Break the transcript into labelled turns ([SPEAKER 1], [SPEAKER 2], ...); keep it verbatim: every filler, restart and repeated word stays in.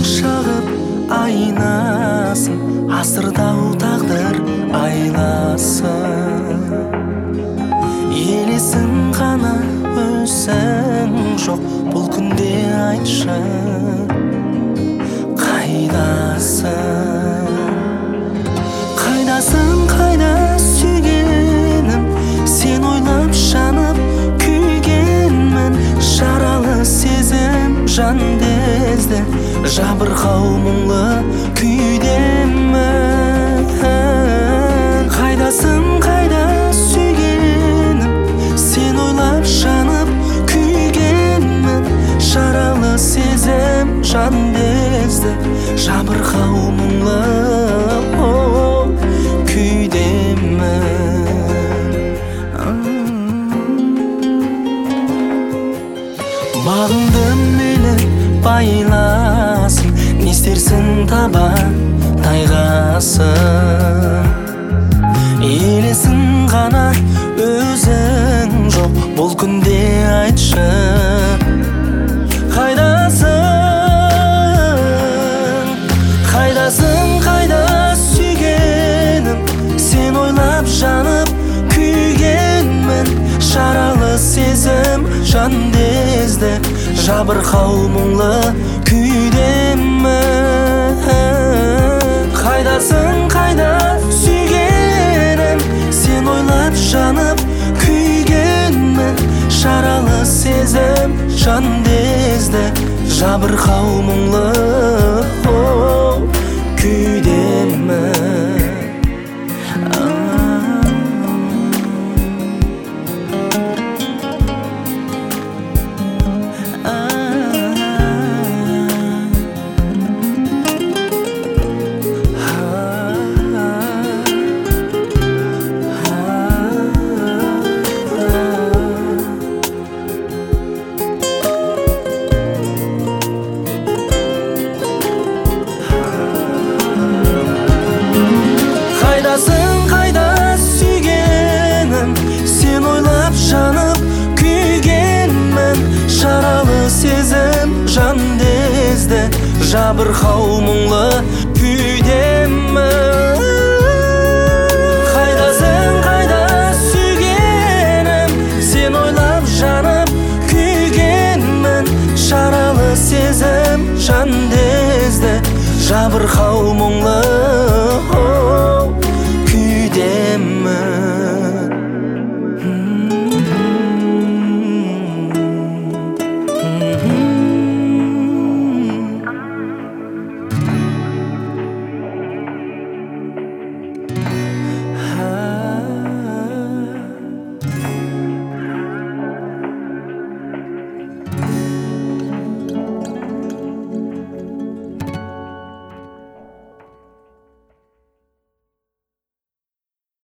[SPEAKER 1] шағып айнасын, асырдау тағдыр айласын. Елесің ғана өзің жоқ бұл күнде, айтшы қайдасың? Қайдасың, қайда сүйгенім, сен ойлап жанып күйгенмін. Жаралы сезім жан дезді, жабырқау мұңлы күйдемін. Қайдасың, қайда сүйгенім, сен ойлап жанып күйгенмін. Жаралы сезім жан дезді, жабырқау мұңлы бағыңды мейлі байласын, не істерсің таба тайғасын. Елесің ғана өзің жоқ бұл күнде, айтшы қайдасың? Қайдасың, қайда сүйгенім, сен ойлап жанып күйгенмін. Жаралы сезім жан дезді, жабырқау мұңлы күйдемін. Қайдасың, қайда сүйгенім, сен ойлап жанып күйгенмін. Жаралы сезім жан дезді, жабырқау мұңлы күйдемін. Қайдасың, қайда сүйгенім, сен ойлап жанып күйгенмін. Жаралы сезім жан дезді, жабырқау мұңлы күйдемін. Қайдасың, қайда сүйгенім, сен ойлап жанып күйгенмін. Жаралы сезім жан дезді, жабырқау мұңлы